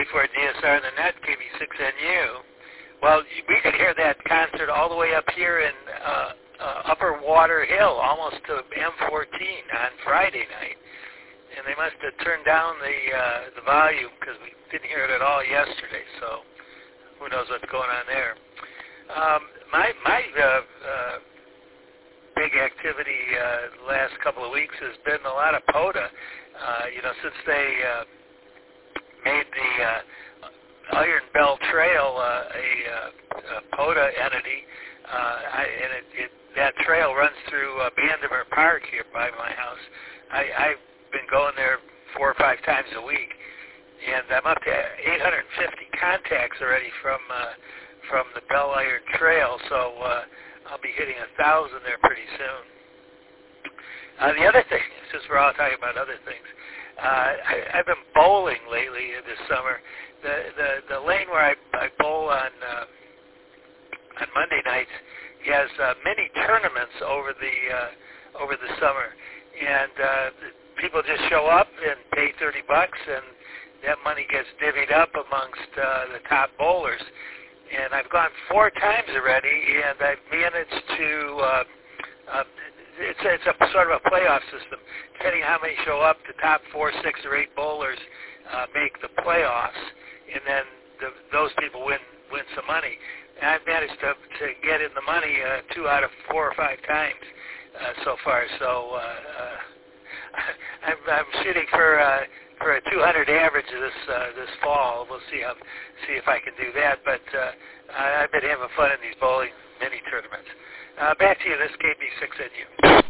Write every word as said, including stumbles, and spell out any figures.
before D S R and the Net, K B six N U. Well, we could hear that concert all the way up here in uh, uh, Upper Water Hill, almost to M fourteen on Friday night. And they must have turned down the uh, the volume because we didn't hear it at all yesterday. So who knows what's going on there? Um, my my uh, uh, big activity uh, the last couple of weeks has been a lot of POTA. Uh, you know, since they uh, made the uh, Iron Bell Trail uh, a, uh, a POTA entity, uh, I, and it, it, that trail runs through uh, Bandimer Park here by my house. I, I've been going there four or five times a week, and I'm up to eight hundred fifty contacts already from uh, from the Bell Iron Trail, so uh, I'll be hitting a thousand there pretty soon. Uh, the other thing, since we're all talking about other things, uh, I, I've been bowling lately this summer. The the, the lane where I, I bowl on uh, on Monday nights has uh, many tournaments over the uh, over the summer, and uh, people just show up and pay thirty bucks, and that money gets divvied up amongst uh, the top bowlers. And I've gone four times already, and I've managed to. Uh, uh, it's a, it's a sort of a playoff system. Depending on how many show up, the top four, six, or eight bowlers uh, make the playoffs, and then the, those people win win some money. And I've managed to to get in the money uh, two out of four or five times uh, so far. So uh, uh, I'm, I'm shooting for. Uh, for a two hundred average this uh, this fall. We'll see how, see if I can do that. But uh, I've been having fun in these bowling mini tournaments. Uh, back to you. This is K B six N U.